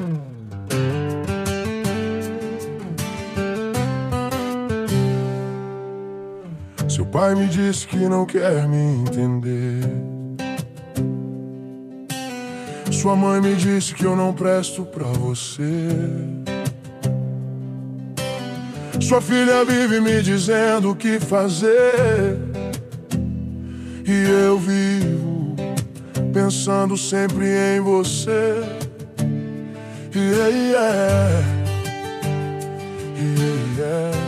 Seu pai me disse que não quer me entender. Sua mãe me disse que eu não presto pra você. Sua filha vive me dizendo o que fazer, e eu vivo pensando sempre em você. Yeah, yeah. Yeah, yeah.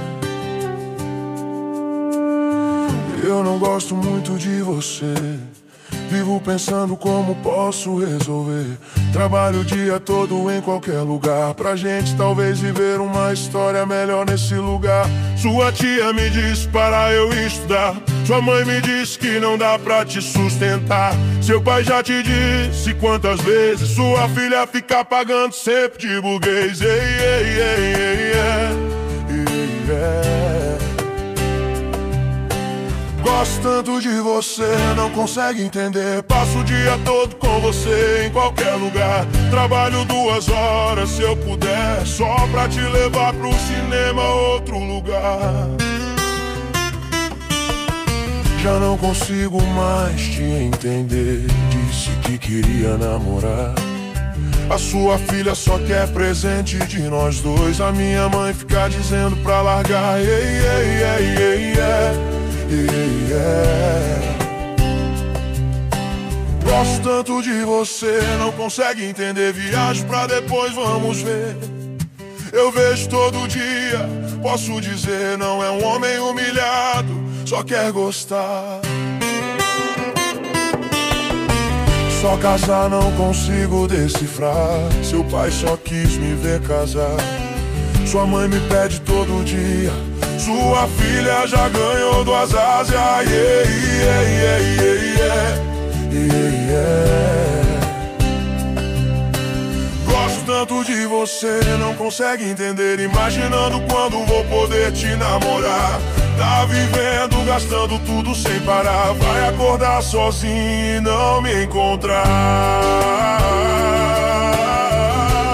Eu não gosto muito de você. Vivo pensando como posso resolver. Trabalho o dia todo em qualquer lugar, pra gente talvez viver uma história melhor nesse lugar. Sua tia me disse para eu estudar. Sua mãe me disse que não dá pra te sustentar. Seu pai já te disse quantas vezes sua filha fica pagando sempre de burguês. Yeah, yeah, yeah, yeah, yeah, yeah. Gosto tanto de você, não consegue entender. Passo o dia todo com você em qualquer lugar. Trabalho 2 horas se eu puder, só pra te levar pro cinema ou outro lugar. Já não consigo mais te entender. Disse que queria namorar. A sua filha só quer presente de nós dois. A minha mãe fica dizendo pra largar. Yeah, yeah, yeah, yeah, yeah. Yeah, yeah. Gosto tanto de você, não consegue entender. Viajo pra depois, vamos ver. Eu vejo todo dia, posso dizer. Não é um homem humilhado, só quer gostar. Só casar não consigo decifrar. Seu pai só quis me ver casar. Sua mãe me pede todo dia. Sua filha já ganhou 2 asas. Yeah, yeah, yeah, yeah, yeah, yeah. Gosto tanto de você, não consegue entender. Imaginando quando vou poder te namorar. Tá vivendo, gastando tudo sem parar. Vai acordar sozinho e não me encontrar.